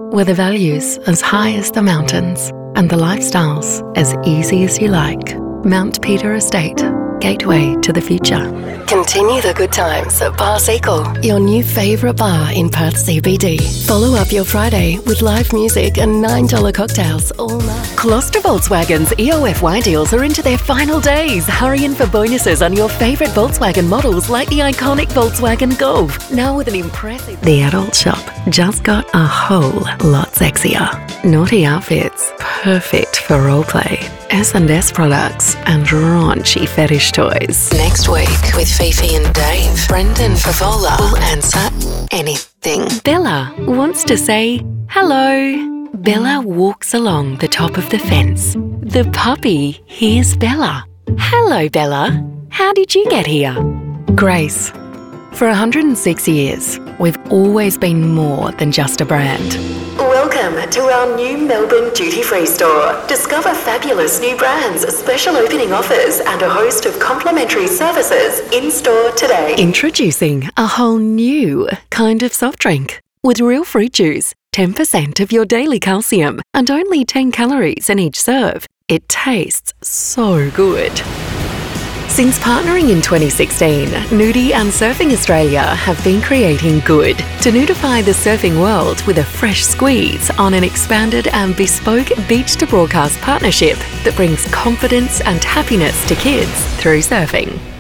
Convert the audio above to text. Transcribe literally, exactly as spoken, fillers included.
where the values as high as the mountains and the lifestyles as easy as you like. Mount Peter Estate, gateway to the future. Continue the good times at Bar Sequel, your new favourite bar in Perth C B D. Follow up your Friday with live music and nine dollars cocktails all night. Gloucester Volkswagen's E O F Y deals are into their final days. Hurry in for bonuses on your favourite Volkswagen models like the iconic Volkswagen Golf. Now with an impressive... The adult shop just got a whole lot sexier. Naughty outfits, perfect for roleplay. S and S products and raunchy fetish toys. Next week with Fifi and Dave, Brendan Favola will answer anything. Bella wants to say hello. Bella walks along the top of the fence. The puppy hears Bella. Hello, Bella. How did you get here? Grace. For one hundred six years, we've always been more than just a brand. Welcome to our new Melbourne duty-free store. Discover fabulous new brands, special opening offers, and a host of complimentary services in-store today. Introducing a whole new kind of soft drink with real fruit juice, ten percent of your daily calcium, and only ten calories in each serve. It tastes so good. Since partnering in twenty sixteen, Nudie and Surfing Australia have been creating good to nudify the surfing world with a fresh squeeze on an expanded and bespoke beach to broadcast partnership that brings confidence and happiness to kids through surfing.